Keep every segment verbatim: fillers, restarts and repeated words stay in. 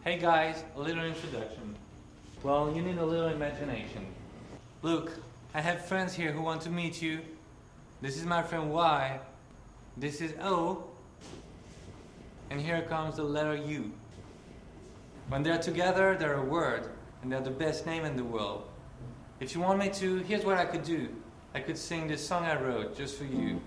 Hey guys, a little introduction. Well, you need a little imagination. Look, I have friends here who want to meet you. This is my friend Y. This is O. And here comes the letter U. When they're together, they're a word, and they're the best name in the world. If you want me to, here's what I could do. I could sing this song I wrote just for you.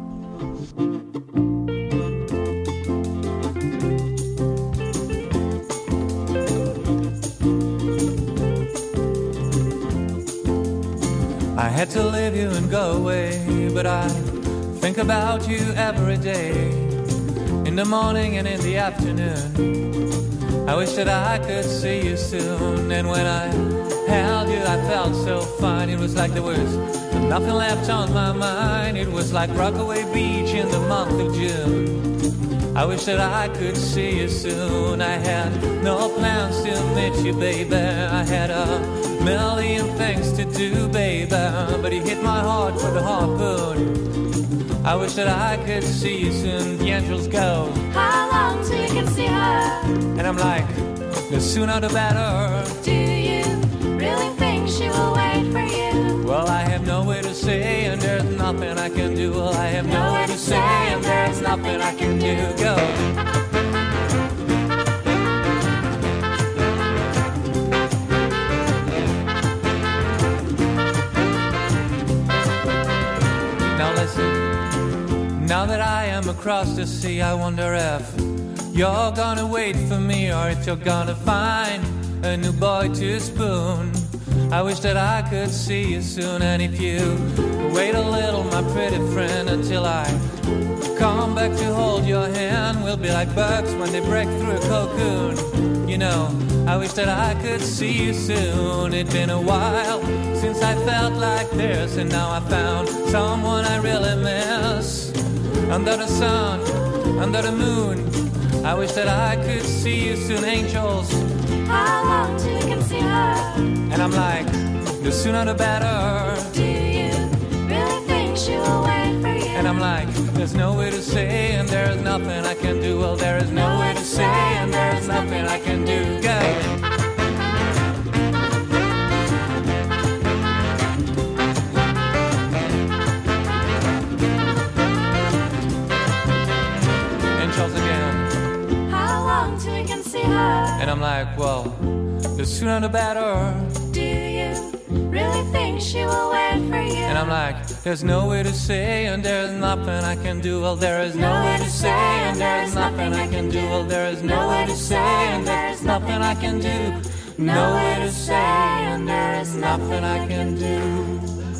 I had to leave you and go away, but I think about you every day, in the morning and in the afternoon. I wish that I could see you soon, and when I held you I felt so fine. It was like there was nothing left on my mind. It was like Rockaway Beach in the month of June. I wish that I could see you soon. I had no plans to meet you, baby. I had a million things to do, baby, but you hit my heart with a harpoon. I wish that I could see you soon. The angels go, how long till you can see her? And I'm like, the sooner the better. Do you really think she will wait for you? Well, I have no way to say, and there's nothing I can do. Well, I have no way to say, and there's nothing I can do. Go. Now listen, now that I am across the sea, I wonder if you're gonna wait for me, or if you're gonna find a new boy to spoon. I wish that I could see you soon, and if you wait a little, my pretty friend, until I come back to hold your hand, we'll be like birds when they break through a cocoon. You know, I wish that I could see you soon. It's been a while since I felt like this, and now I found someone I really miss. Under the sun, under the moon, I wish that I could see you soon. Angels, how long till you can see her? and I'm like, the sooner the better. Do you really think she will wait for you? And I'm like, there's no way to say, and there's nothing I can do. Well, there is no way to say, and there's nothing I can do. Go. And I'm like, well, the sooner the better. Do you really think she will wait for you? And I'm like, there's no way to say, and there's nothing I can do. Well, there is no way to say, and there's nothing I can do. Well, there is no way to say, and there's nothing I can do. No way to say, and there is nothing I can do.